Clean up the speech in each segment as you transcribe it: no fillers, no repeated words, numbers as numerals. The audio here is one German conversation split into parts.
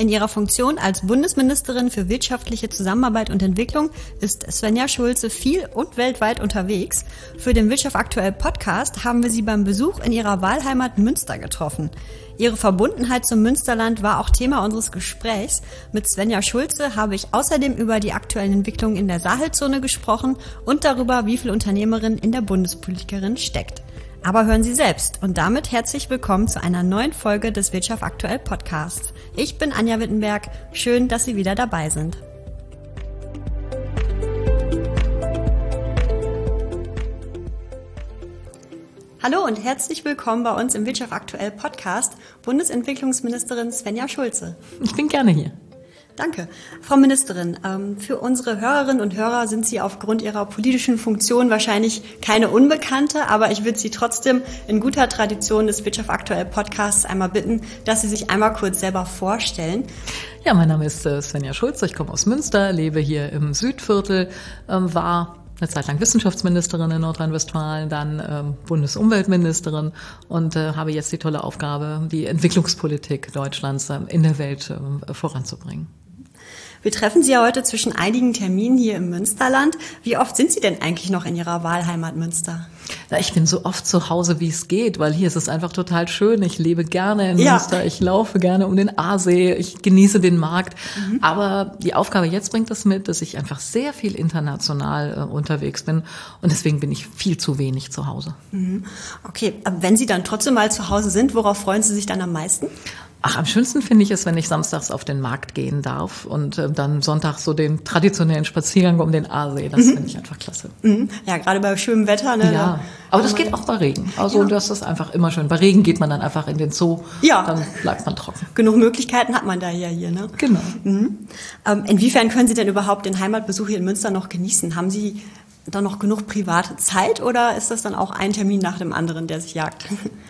In ihrer Funktion als Bundesministerin für wirtschaftliche Zusammenarbeit und Entwicklung ist Svenja Schulze viel und weltweit unterwegs. Für den Wirtschaft aktuell Podcast haben wir sie beim Besuch in ihrer Wahlheimat Münster getroffen. Ihre Verbundenheit zum Münsterland war auch Thema unseres Gesprächs. Mit Svenja Schulze habe ich außerdem über die aktuellen Entwicklungen in der Sahelzone gesprochen und darüber, wie viel Unternehmerin in der Bundespolitikerin steckt. Aber hören Sie selbst und damit herzlich willkommen zu einer neuen Folge des Wirtschaft aktuell Podcasts. Ich bin Anja Wittenberg. Schön, dass Sie wieder dabei sind. Hallo und herzlich willkommen bei uns im Wirtschaft aktuell Podcast, Bundesentwicklungsministerin Svenja Schulze. Ich bin gerne hier. Danke. Frau Ministerin, für unsere Hörerinnen und Hörer sind Sie aufgrund Ihrer politischen Funktion wahrscheinlich keine Unbekannte, aber ich würde Sie trotzdem in guter Tradition des Wirtschaft aktuell Podcasts einmal bitten, dass Sie sich einmal kurz selber vorstellen. Ja, mein Name ist Svenja Schulze, ich komme aus Münster, lebe hier im Südviertel, war eine Zeit lang Wissenschaftsministerin in Nordrhein-Westfalen, dann Bundesumweltministerin und habe jetzt die tolle Aufgabe, die Entwicklungspolitik Deutschlands in der Welt voranzubringen. Wir treffen Sie ja heute zwischen einigen Terminen hier im Münsterland. Wie oft sind Sie denn eigentlich noch in Ihrer Wahlheimat Münster? Na, ich bin so oft zu Hause, wie es geht, weil hier ist es einfach total schön. Ich lebe gerne in Münster, ich laufe gerne um den Aasee, ich genieße den Markt. Aber die Aufgabe jetzt bringt es mit, dass ich einfach sehr viel international unterwegs bin und deswegen bin ich viel zu wenig zu Hause. Okay, aber wenn Sie dann trotzdem mal zu Hause sind, worauf freuen Sie sich dann am meisten? Ach, am schönsten finde ich es, wenn ich samstags auf den Markt gehen darf und dann Sonntag so den traditionellen Spaziergang um den Aasee. Das finde ich einfach klasse. Ja, gerade bei schönem Wetter. Ne? Ja, aber das geht auch bei Regen. Also das ist einfach immer schön. Bei Regen geht man dann einfach in den Zoo, dann bleibt man trocken. Genug Möglichkeiten hat man da ja hier, ne? Genau. Inwiefern können Sie denn überhaupt den Heimatbesuch hier in Münster noch genießen? Haben Sie da noch genug private Zeit oder ist das dann auch ein Termin nach dem anderen, der sich jagt?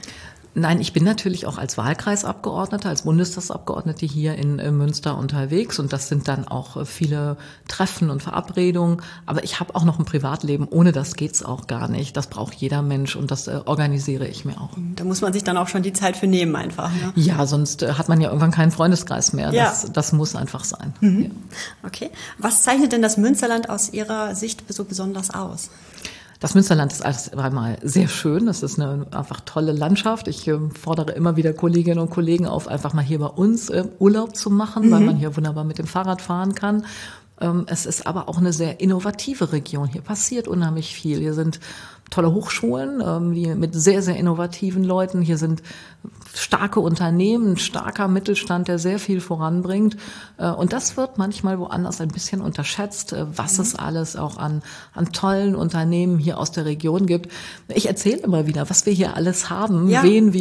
Nein, ich bin natürlich auch als Wahlkreisabgeordnete, als Bundestagsabgeordnete hier in Münster unterwegs und das sind dann auch viele Treffen und Verabredungen. Aber ich habe auch noch ein Privatleben, ohne das geht's auch gar nicht. Das braucht jeder Mensch und das organisiere ich mir auch. Da muss man sich dann auch schon die Zeit für nehmen einfach. Ne? Ja, sonst hat man ja irgendwann keinen Freundeskreis mehr. Ja. Das muss einfach sein. Ja. Okay. Was zeichnet denn das Münsterland aus Ihrer Sicht so besonders aus? Das Münsterland ist alles einmal sehr schön. Das ist eine einfach tolle Landschaft. Ich fordere immer wieder Kolleginnen und Kollegen auf, einfach mal hier bei uns Urlaub zu machen, weil man hier wunderbar mit dem Fahrrad fahren kann. Es ist aber auch eine sehr innovative Region. Hier passiert unheimlich viel. Hier sind tolle Hochschulen, die mit sehr, sehr innovativen Leuten. Hier sind starke Unternehmen, ein starker Mittelstand, der sehr viel voranbringt. Und das wird manchmal woanders ein bisschen unterschätzt, was es alles auch an tollen Unternehmen hier aus der Region gibt. Ich erzähle immer wieder, was wir hier alles haben,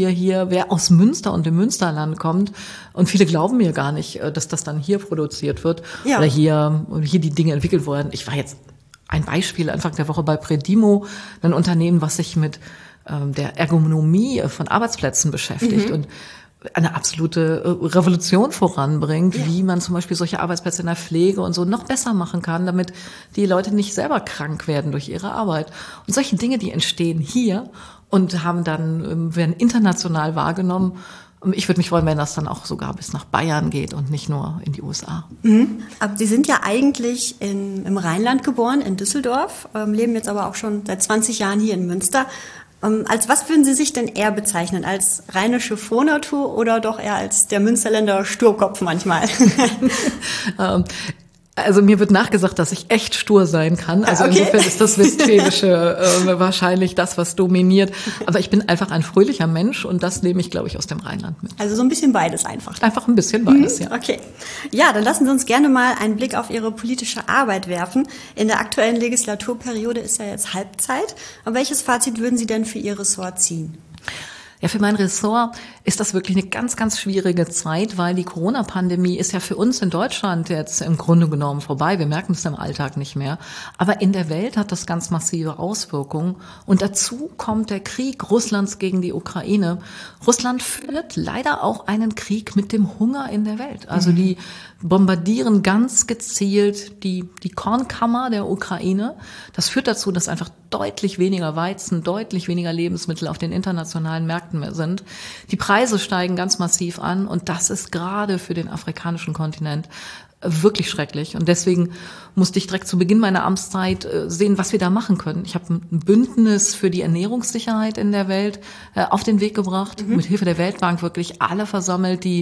wer aus Münster und dem Münsterland kommt. Und viele glauben mir gar nicht, dass das dann hier produziert wird oder hier die Dinge entwickelt wurden. Ich war jetzt ein Beispiel Anfang der Woche bei Predimo, ein Unternehmen, was sich mit der Ergonomie von Arbeitsplätzen beschäftigt und eine absolute Revolution voranbringt, wie man zum Beispiel solche Arbeitsplätze in der Pflege und so noch besser machen kann, damit die Leute nicht selber krank werden durch ihre Arbeit. Und solche Dinge, die entstehen hier und werden international wahrgenommen. Ich würde mich freuen, wenn das dann auch sogar bis nach Bayern geht und nicht nur in die USA. Aber Sie sind ja eigentlich im Rheinland geboren, in Düsseldorf, leben jetzt aber auch schon seit 20 Jahren hier in Münster. Als was würden Sie sich denn eher bezeichnen? Als rheinische Frohnatur oder doch eher als der Münsterländer Sturkopf manchmal? Also mir wird nachgesagt, dass ich echt stur sein kann. Also insofern ist das Westfälische wahrscheinlich das, was dominiert. Aber ich bin einfach ein fröhlicher Mensch und das nehme ich, glaube ich, aus dem Rheinland mit. Also so ein bisschen beides einfach. Einfach ein bisschen beides, ja. Okay. Ja, dann lassen Sie uns gerne mal einen Blick auf Ihre politische Arbeit werfen. In der aktuellen Legislaturperiode ist ja jetzt Halbzeit. Aber welches Fazit würden Sie denn für Ihr Ressort ziehen? Ja, für mein Ressort ist das wirklich eine ganz, ganz schwierige Zeit, weil die Corona-Pandemie ist ja für uns in Deutschland jetzt im Grunde genommen vorbei. Wir merken es im Alltag nicht mehr. Aber in der Welt hat das ganz massive Auswirkungen. Und dazu kommt der Krieg Russlands gegen die Ukraine. Russland führt leider auch einen Krieg mit dem Hunger in der Welt. Also die bombardieren ganz gezielt die Kornkammer der Ukraine. Das führt dazu, dass einfach deutlich weniger Weizen, deutlich weniger Lebensmittel auf den internationalen Märkten Märkten mehr sind. Die Preise steigen ganz massiv an und das ist gerade für den afrikanischen Kontinent wirklich schrecklich. Und deswegen musste ich direkt zu Beginn meiner Amtszeit sehen, was wir da machen können. Ich habe ein Bündnis für die Ernährungssicherheit in der Welt auf den Weg gebracht, mit Hilfe der Weltbank wirklich alle versammelt, die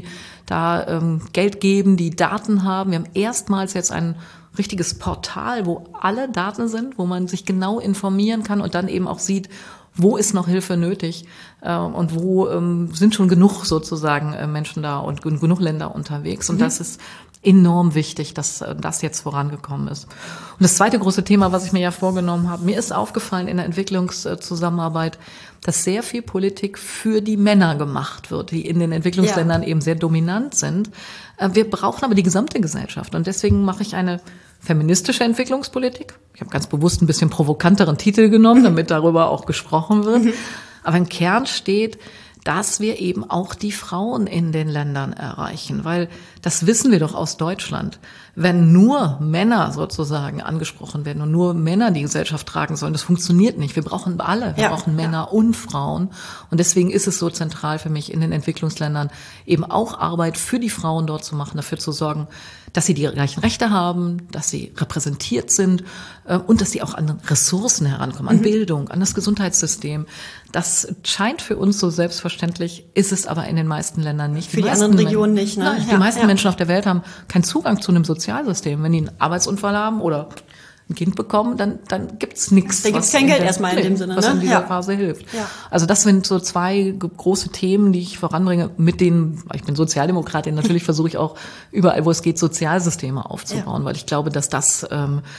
da Geld geben, die Daten haben. Wir haben erstmals jetzt ein richtiges Portal, wo alle Daten sind, wo man sich genau informieren kann und dann eben auch sieht, wo ist noch Hilfe nötig und wo sind schon genug sozusagen Menschen da und genug Länder unterwegs. Und das ist enorm wichtig, dass das jetzt vorangekommen ist. Und das zweite große Thema, was ich mir ja vorgenommen habe, mir ist aufgefallen in der Entwicklungszusammenarbeit, dass sehr viel Politik für die Männer gemacht wird, die in den Entwicklungsländern eben sehr dominant sind. Wir brauchen aber die gesamte Gesellschaft und deswegen mache ich eine feministische Entwicklungspolitik. Ich habe ganz bewusst ein bisschen provokanteren Titel genommen, damit darüber auch gesprochen wird. Aber im Kern steht, dass wir eben auch die Frauen in den Ländern erreichen, weil das wissen wir doch aus Deutschland. Wenn nur Männer sozusagen angesprochen werden und nur Männer die Gesellschaft tragen sollen, das funktioniert nicht. Wir brauchen alle, wir brauchen Männer und Frauen. Und deswegen ist es so zentral für mich, in den Entwicklungsländern eben auch Arbeit für die Frauen dort zu machen, dafür zu sorgen, dass sie die gleichen Rechte haben, dass sie repräsentiert sind und dass sie auch an Ressourcen herankommen, an Bildung, an das Gesundheitssystem. Das scheint für uns so selbstverständlich, ist es aber in den meisten Ländern nicht. Für die anderen Regionen nicht, ne? Nein, die meisten Menschen auf der Welt haben keinen Zugang zu einem Sozialsystem. Wenn die einen Arbeitsunfall haben oder ein Kind bekommen, dann gibt's nichts. Da gibt's kein Geld erstmal in dem Sinne, was ne? in dieser Phase hilft. Ja. Also das sind so zwei große Themen, die ich voranbringe, mit denen, ich bin Sozialdemokratin, natürlich versuche ich auch überall, wo es geht, Sozialsysteme aufzubauen, weil ich glaube, dass das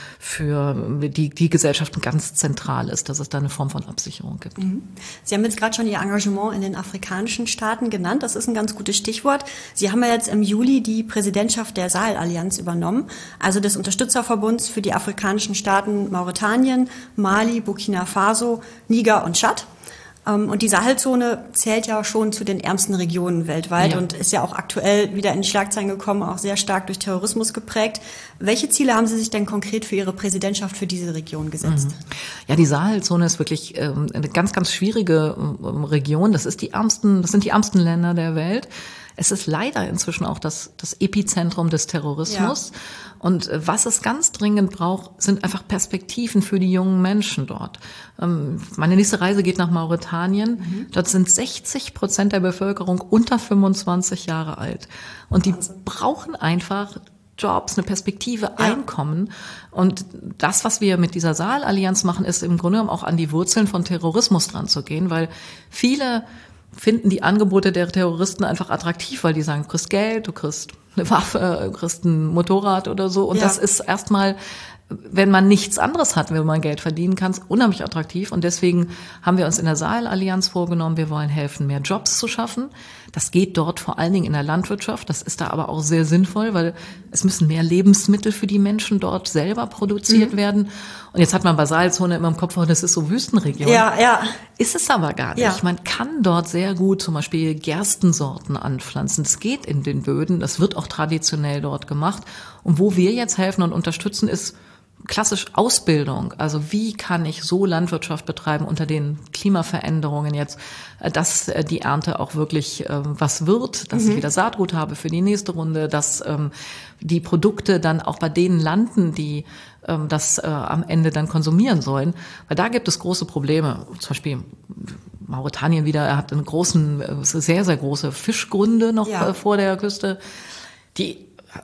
für die Gesellschaften ganz zentral ist, dass es da eine Form von Absicherung gibt. Sie haben jetzt gerade schon Ihr Engagement in den afrikanischen Staaten genannt. Das ist ein ganz gutes Stichwort. Sie haben ja jetzt im Juli die Präsidentschaft der Sahel-Allianz übernommen, also des Unterstützerverbunds für die afrikanischen Staaten Mauretanien, Mali, Burkina Faso, Niger und Tschad. Und die Sahelzone zählt ja schon zu den ärmsten Regionen weltweit und ist ja auch aktuell wieder in die Schlagzeilen gekommen, auch sehr stark durch Terrorismus geprägt. Welche Ziele haben Sie sich denn konkret für Ihre Präsidentschaft für diese Region gesetzt? Ja, die Sahelzone ist wirklich eine ganz, ganz schwierige Region. Das sind die ärmsten Länder der Welt. Es ist leider inzwischen auch das Epizentrum des Terrorismus. Ja. Und was es ganz dringend braucht, sind einfach Perspektiven für die jungen Menschen dort. Meine nächste Reise geht nach Mauretanien. Dort sind 60% der Bevölkerung unter 25 Jahre alt. Und die brauchen einfach Jobs, eine Perspektive, Einkommen. Und das, was wir mit dieser Sahel-Allianz machen, ist im Grunde genommen auch an die Wurzeln von Terrorismus dran zu gehen, weil viele finden die Angebote der Terroristen einfach attraktiv, weil die sagen, du kriegst Geld, du kriegst eine Waffe, du kriegst ein Motorrad oder so. Und das ist erstmal, wenn man nichts anderes hat, wenn man Geld verdienen kann, unheimlich attraktiv. Und deswegen haben wir uns in der Sahel-Allianz vorgenommen, wir wollen helfen, mehr Jobs zu schaffen. Das geht dort vor allen Dingen in der Landwirtschaft. Das ist da aber auch sehr sinnvoll, weil es müssen mehr Lebensmittel für die Menschen dort selber produziert werden. Und jetzt hat man bei Sahelzone immer im Kopf, das ist so Wüstenregion. Ja. Ist es aber gar nicht. Ja. Man kann dort sehr gut zum Beispiel Gerstensorten anpflanzen. Das geht in den Böden. Das wird auch traditionell dort gemacht. Und wo wir jetzt helfen und unterstützen, ist klassisch Ausbildung. Also wie kann ich so Landwirtschaft betreiben unter den Klimaveränderungen jetzt, dass die Ernte auch wirklich was wird, dass ich wieder Saatgut habe für die nächste Runde, dass die Produkte dann auch bei denen landen, die das am Ende dann konsumieren sollen. Weil da gibt es große Probleme. Zum Beispiel Mauretanien wieder, er hat sehr, sehr große Fischgründe noch vor der Küste. Die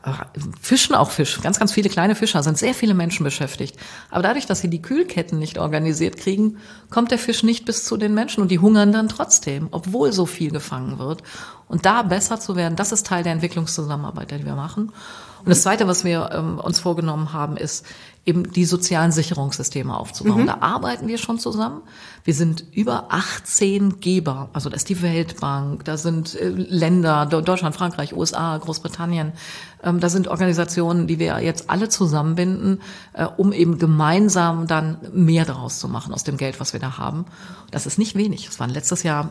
fischen auch Fisch, ganz, ganz viele kleine Fischer, sind sehr viele Menschen beschäftigt. Aber dadurch, dass sie die Kühlketten nicht organisiert kriegen, kommt der Fisch nicht bis zu den Menschen und die hungern dann trotzdem, obwohl so viel gefangen wird. Und da besser zu werden, das ist Teil der Entwicklungszusammenarbeit, die wir machen. Und das Zweite, was wir uns vorgenommen haben, ist eben die sozialen Sicherungssysteme aufzubauen. Da arbeiten wir schon zusammen. Wir sind über 18 Geber, also da ist die Weltbank, da sind Länder, Deutschland, Frankreich, USA, Großbritannien, da sind Organisationen, die wir jetzt alle zusammenbinden, um eben gemeinsam dann mehr daraus zu machen aus dem Geld, was wir da haben. Das ist nicht wenig. Es waren letztes Jahr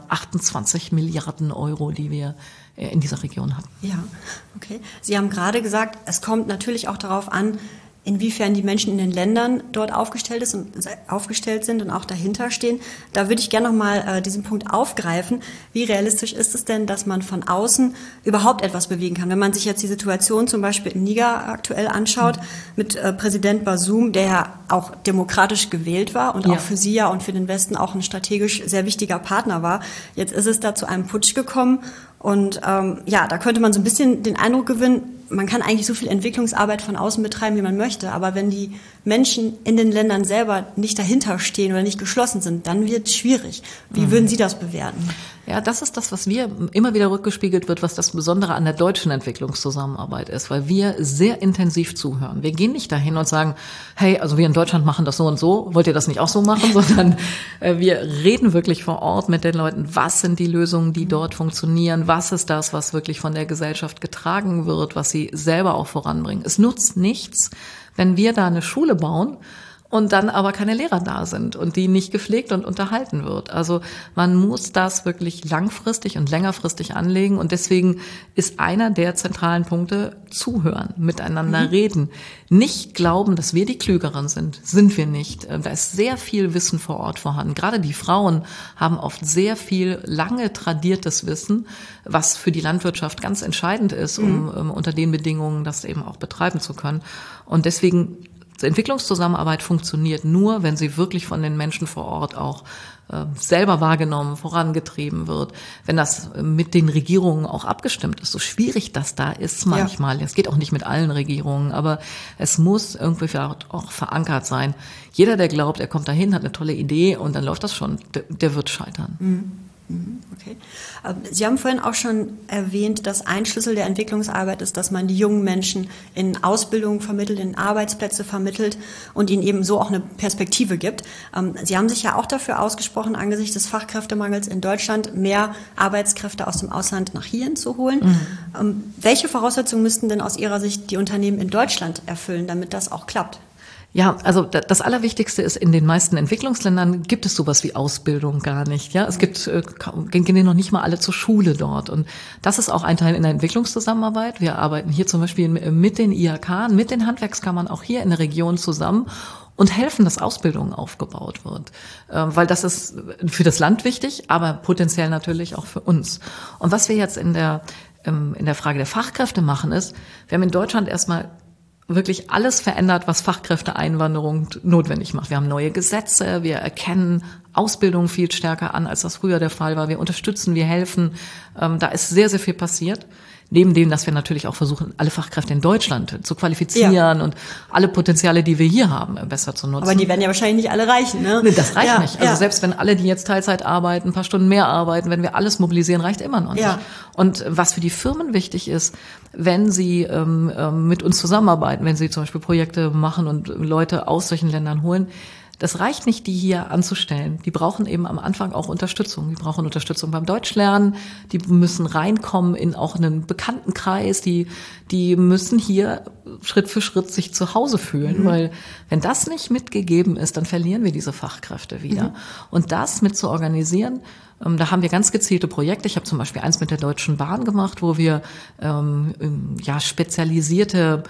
28 Milliarden Euro, die wir in dieser Region hatten. Ja, okay. Sie haben gerade gesagt, es kommt natürlich auch darauf an, inwiefern die Menschen in den Ländern dort aufgestellt sind und auch dahinter stehen. Da würde ich gerne nochmal diesen Punkt aufgreifen. Wie realistisch ist es denn, dass man von außen überhaupt etwas bewegen kann? Wenn man sich jetzt die Situation zum Beispiel in Niger aktuell anschaut, mit Präsident Bazoum, der ja auch demokratisch gewählt war und auch für Sie ja und für den Westen auch ein strategisch sehr wichtiger Partner war. Jetzt ist es da zu einem Putsch gekommen und da könnte man so ein bisschen den Eindruck gewinnen, man kann eigentlich so viel Entwicklungsarbeit von außen betreiben, wie man möchte, aber wenn die Menschen in den Ländern selber nicht dahinter stehen oder nicht geschlossen sind, dann wird es schwierig. Wie würden Sie das bewerten? Ja, das ist das, was wir immer wieder rückgespiegelt wird, was das Besondere an der deutschen Entwicklungszusammenarbeit ist, weil wir sehr intensiv zuhören. Wir gehen nicht dahin und sagen, hey, also wir in Deutschland machen das so und so, wollt ihr das nicht auch so machen, sondern wir reden wirklich vor Ort mit den Leuten, was sind die Lösungen, die dort funktionieren, was ist das, was wirklich von der Gesellschaft getragen wird, was sie selber auch voranbringen. Es nutzt nichts, wenn wir da eine Schule bauen und dann aber keine Lehrer da sind und die nicht gepflegt und unterhalten wird. Also man muss das wirklich langfristig und längerfristig anlegen und deswegen ist einer der zentralen Punkte zuhören, miteinander reden. Nicht glauben, dass wir die Klügeren sind wir nicht. Da ist sehr viel Wissen vor Ort vorhanden. Gerade die Frauen haben oft sehr viel lange tradiertes Wissen, was für die Landwirtschaft ganz entscheidend ist, um unter den Bedingungen das eben auch betreiben zu können. Und deswegen Entwicklungszusammenarbeit funktioniert nur, wenn sie wirklich von den Menschen vor Ort auch selber wahrgenommen, vorangetrieben wird, wenn das mit den Regierungen auch abgestimmt ist. So schwierig das da ist manchmal. Es geht auch nicht mit allen Regierungen, aber es muss irgendwie auch verankert sein. Jeder, der glaubt, er kommt dahin, hat eine tolle Idee und dann läuft das schon, der wird scheitern. Okay. Sie haben vorhin auch schon erwähnt, dass ein Schlüssel der Entwicklungsarbeit ist, dass man die jungen Menschen in Ausbildung vermittelt, in Arbeitsplätze vermittelt und ihnen eben so auch eine Perspektive gibt. Sie haben sich ja auch dafür ausgesprochen, angesichts des Fachkräftemangels in Deutschland mehr Arbeitskräfte aus dem Ausland nach hierhin zu holen. Welche Voraussetzungen müssten denn aus Ihrer Sicht die Unternehmen in Deutschland erfüllen, damit das auch klappt? Ja, also das Allerwichtigste ist, in den meisten Entwicklungsländern gibt es sowas wie Ausbildung gar nicht. Ja, es gehen noch nicht mal alle zur Schule dort. Und das ist auch ein Teil in der Entwicklungszusammenarbeit. Wir arbeiten hier zum Beispiel mit den IHK, mit den Handwerkskammern auch hier in der Region zusammen und helfen, dass Ausbildung aufgebaut wird. Weil das ist für das Land wichtig, aber potenziell natürlich auch für uns. Und was wir jetzt in der Frage der Fachkräfte machen ist, wir haben in Deutschland erstmal wirklich alles verändert, was Fachkräfteeinwanderung notwendig macht. Wir haben neue Gesetze, wir erkennen Ausbildung viel stärker an, als das früher der Fall war. Wir unterstützen, wir helfen. Da ist sehr, sehr viel passiert. Neben dem, dass wir natürlich auch versuchen, alle Fachkräfte in Deutschland zu qualifizieren und alle Potenziale, die wir hier haben, besser zu nutzen. Aber die werden ja wahrscheinlich nicht alle reichen, ne? Nee, das reicht nicht. Also selbst wenn alle, die jetzt Teilzeit arbeiten, ein paar Stunden mehr arbeiten, wenn wir alles mobilisieren, reicht immer noch nicht. Und was für die Firmen wichtig ist, wenn sie mit uns zusammenarbeiten, wenn sie zum Beispiel Projekte machen und Leute aus solchen Ländern holen, das reicht nicht, die hier anzustellen. Die brauchen eben am Anfang auch Unterstützung. Die brauchen Unterstützung beim Deutschlernen. Die müssen reinkommen in auch einen Bekanntenkreis. Die müssen hier Schritt für Schritt sich zu Hause fühlen, weil wenn das nicht mitgegeben ist, dann verlieren wir diese Fachkräfte wieder. Und das mit zu organisieren, da haben wir ganz gezielte Projekte. Ich habe zum Beispiel eins mit der Deutschen Bahn gemacht, wo wir spezialisierte,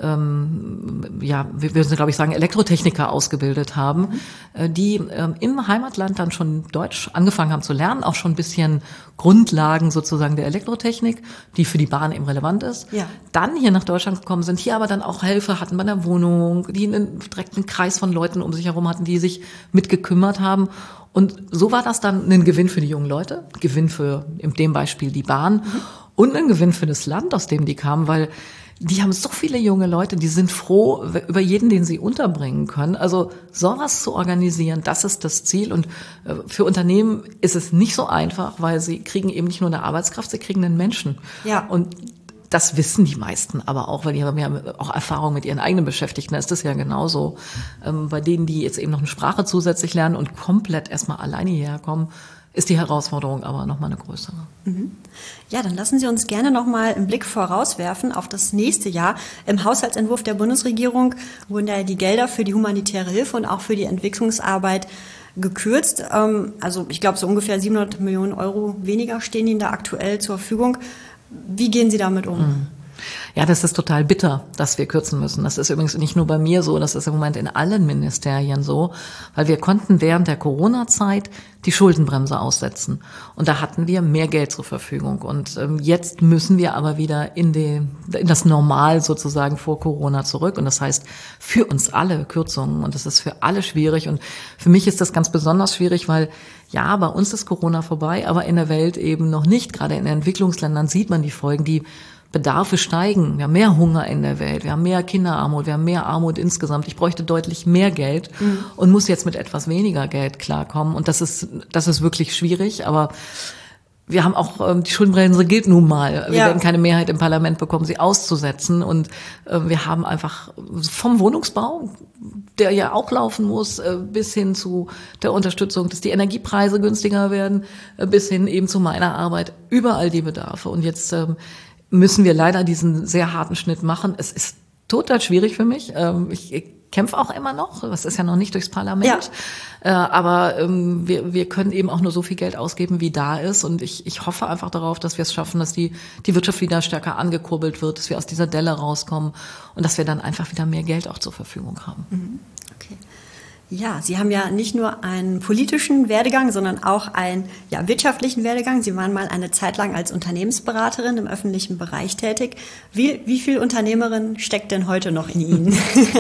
wir würden glaube ich sagen, Elektrotechniker ausgebildet haben, die im Heimatland dann schon Deutsch angefangen haben zu lernen, auch schon ein bisschen Grundlagen sozusagen der Elektrotechnik, die für die Bahn eben relevant ist. Dann hier nach Deutschland gekommen sind, hier aber dann auch Hilfe hatten bei der Wohnung, die einen direkten Kreis von Leuten um sich herum hatten, die sich mitgekümmert haben. Und so war das dann ein Gewinn für die jungen Leute, Gewinn für in dem Beispiel die Bahn und ein Gewinn für das Land, aus dem die kamen, weil die haben so viele junge Leute, die sind froh über jeden, den sie unterbringen können. Also sowas zu organisieren, das ist das Ziel. Und für Unternehmen ist es nicht so einfach, weil sie kriegen eben nicht nur eine Arbeitskraft, sie kriegen einen Menschen. Und das wissen die meisten aber auch, weil die haben ja auch Erfahrung mit ihren eigenen Beschäftigten. Da ist das ja genauso. Bei denen, die jetzt eben noch eine Sprache zusätzlich lernen und komplett erstmal alleine hierher kommen, ist die Herausforderung aber nochmal eine größere. Ja, dann lassen Sie uns gerne nochmal einen Blick vorauswerfen auf das nächste Jahr. Im Haushaltsentwurf der Bundesregierung wurden ja die Gelder für die humanitäre Hilfe und auch für die Entwicklungsarbeit gekürzt. Also ich glaube, so ungefähr 700 Millionen Euro weniger stehen Ihnen da aktuell zur Verfügung. Wie gehen Sie damit um? Ja, das ist total bitter, dass wir kürzen müssen. Das ist übrigens nicht nur bei mir so, das ist im Moment in allen Ministerien so, weil wir konnten während der Corona-Zeit die Schuldenbremse aussetzen. Und da hatten wir mehr Geld zur Verfügung. Und jetzt müssen wir aber wieder in das Normal sozusagen vor Corona zurück. Und das heißt für uns alle Kürzungen. Und das ist für alle schwierig. Und für mich ist das ganz besonders schwierig, weil ja, bei uns ist Corona vorbei, aber in der Welt eben noch nicht. Gerade in den Entwicklungsländern sieht man die Folgen, die Bedarfe steigen. Wir haben mehr Hunger in der Welt, wir haben mehr Kinderarmut, wir haben mehr Armut insgesamt. Ich bräuchte deutlich mehr Geld und muss jetzt mit etwas weniger Geld klarkommen. Und das ist wirklich schwierig, aber wir haben auch, die Schuldenbremse gilt nun mal. Wir werden keine Mehrheit im Parlament bekommen, sie auszusetzen. Und wir haben einfach vom Wohnungsbau, der ja auch laufen muss, bis hin zu der Unterstützung, dass die Energiepreise günstiger werden, bis hin eben zu meiner Arbeit, überall die Bedarfe. Und jetzt müssen wir leider diesen sehr harten Schnitt machen. Es ist total schwierig für mich. Ich kämpfe auch immer noch. Das ist ja noch nicht durchs Parlament. Ja. Aber wir können eben auch nur so viel Geld ausgeben, wie da ist. Und ich hoffe einfach darauf, dass wir es schaffen, dass die Wirtschaft wieder stärker angekurbelt wird, dass wir aus dieser Delle rauskommen und dass wir dann einfach wieder mehr Geld auch zur Verfügung haben. Okay. Ja, Sie haben ja nicht nur einen politischen Werdegang, sondern auch einen wirtschaftlichen Werdegang. Sie waren mal eine Zeit lang als Unternehmensberaterin im öffentlichen Bereich tätig. Wie viel Unternehmerin steckt denn heute noch in Ihnen?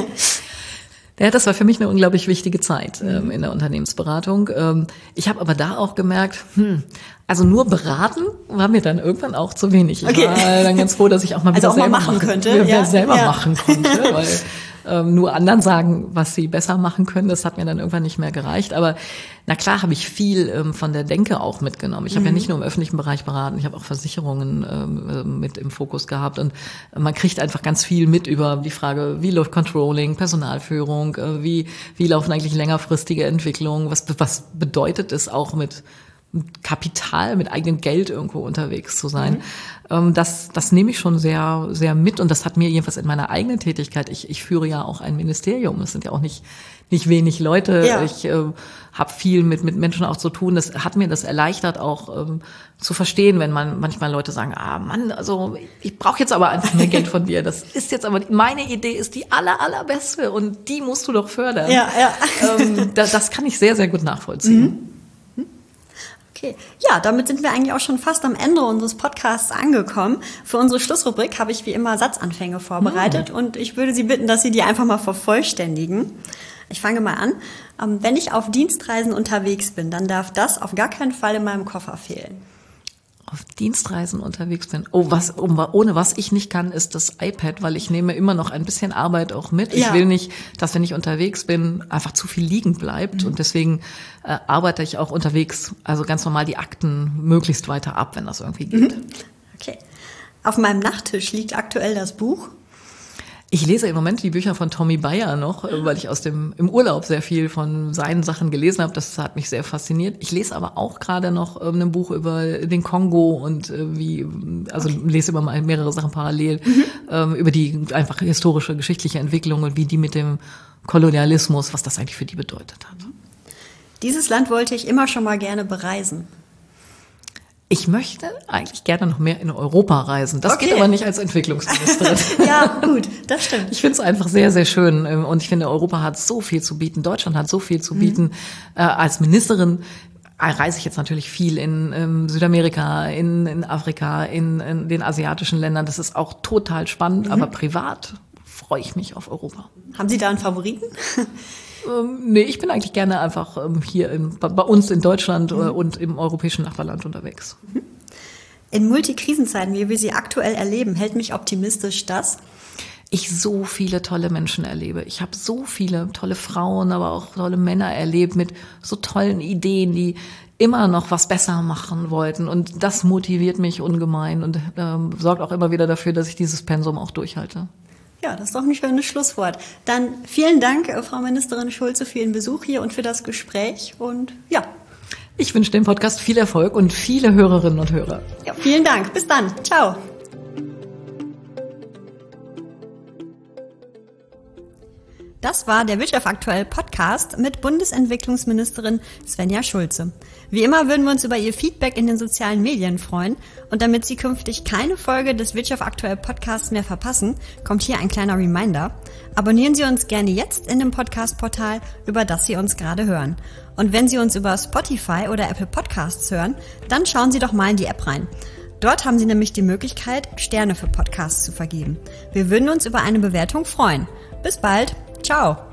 Ja, das war für mich eine unglaublich wichtige Zeit in der Unternehmensberatung. Ich habe aber da auch gemerkt, also nur beraten war mir dann irgendwann auch zu wenig. Ich war dann ganz froh, dass ich auch mal wieder selber machen konnte, weil nur anderen sagen, was sie besser machen können, das hat mir dann irgendwann nicht mehr gereicht. Aber na klar habe ich viel von der Denke auch mitgenommen. Ich habe ja nicht nur im öffentlichen Bereich beraten, ich habe auch Versicherungen mit im Fokus gehabt. Und man kriegt einfach ganz viel mit über die Frage, wie läuft Controlling, Personalführung, wie laufen eigentlich längerfristige Entwicklungen, was bedeutet es auch mit Kapital, mit eigenem Geld irgendwo unterwegs zu sein. Das nehme ich schon sehr, sehr mit und das hat mir jedenfalls in meiner eigenen Tätigkeit, ich führe ja auch ein Ministerium, es sind ja auch nicht wenig Leute, ich habe viel mit Menschen auch zu tun, das hat mir das erleichtert auch zu verstehen, wenn manchmal Leute sagen, Mann, also ich brauche jetzt aber einfach mehr Geld von dir, das ist jetzt aber, meine Idee ist die allerbeste und die musst du doch fördern. Das kann ich sehr, sehr gut nachvollziehen. Okay, ja, damit sind wir eigentlich auch schon fast am Ende unseres Podcasts angekommen. Für unsere Schlussrubrik habe ich wie immer Satzanfänge vorbereitet und ich würde Sie bitten, dass Sie die einfach mal vervollständigen. Ich fange mal an. Wenn ich auf Dienstreisen unterwegs bin, dann darf das auf gar keinen Fall in meinem Koffer fehlen. Auf Dienstreisen unterwegs bin. Ohne was ich nicht kann, ist das iPad, weil ich nehme immer noch ein bisschen Arbeit auch mit. Ich will nicht, dass wenn ich unterwegs bin, einfach zu viel liegen bleibt und deswegen arbeite ich auch unterwegs, also ganz normal die Akten möglichst weiter ab, wenn das irgendwie geht. Okay. Auf meinem Nachttisch liegt aktuell das Buch. Ich lese im Moment die Bücher von Tommy Bayer noch, weil ich im Urlaub sehr viel von seinen Sachen gelesen habe. Das hat mich sehr fasziniert. Ich lese aber auch gerade noch ein Buch über den Kongo und lese immer mal mehrere Sachen parallel über die einfach historische, geschichtliche Entwicklung und wie die mit dem Kolonialismus, was das eigentlich für die bedeutet hat. Dieses Land wollte ich immer schon mal gerne bereisen. Ich möchte eigentlich gerne noch mehr in Europa reisen. Das geht aber nicht als Entwicklungsministerin. Ja, gut, das stimmt. Ich finde es einfach sehr, sehr schön. Und ich finde, Europa hat so viel zu bieten. Deutschland hat so viel zu bieten. Als Ministerin reise ich jetzt natürlich viel in Südamerika, in Afrika, in den asiatischen Ländern. Das ist auch total spannend. Aber privat freue ich mich auf Europa. Haben Sie da einen Favoriten? Nee, ich bin eigentlich gerne einfach hier bei uns in Deutschland und im europäischen Nachbarland unterwegs. In Multikrisenzeiten, wie wir sie aktuell erleben, hält mich optimistisch, dass ich so viele tolle Menschen erlebe. Ich habe so viele tolle Frauen, aber auch tolle Männer erlebt mit so tollen Ideen, die immer noch was besser machen wollten. Und das motiviert mich ungemein und sorgt auch immer wieder dafür, dass ich dieses Pensum auch durchhalte. Ja, das ist doch ein schönes Schlusswort. Dann vielen Dank, Frau Ministerin Schulze, für Ihren Besuch hier und für das Gespräch. Und ja. Ich wünsche dem Podcast viel Erfolg und viele Hörerinnen und Hörer. Ja, vielen Dank. Bis dann. Ciao. Das war der Wirtschaft aktuell Podcast mit Bundesentwicklungsministerin Svenja Schulze. Wie immer würden wir uns über Ihr Feedback in den sozialen Medien freuen. Und damit Sie künftig keine Folge des Wirtschaft aktuell Podcasts mehr verpassen, kommt hier ein kleiner Reminder. Abonnieren Sie uns gerne jetzt in dem Podcast-Portal, über das Sie uns gerade hören. Und wenn Sie uns über Spotify oder Apple Podcasts hören, dann schauen Sie doch mal in die App rein. Dort haben Sie nämlich die Möglichkeit, Sterne für Podcasts zu vergeben. Wir würden uns über eine Bewertung freuen. Bis bald. Ciao.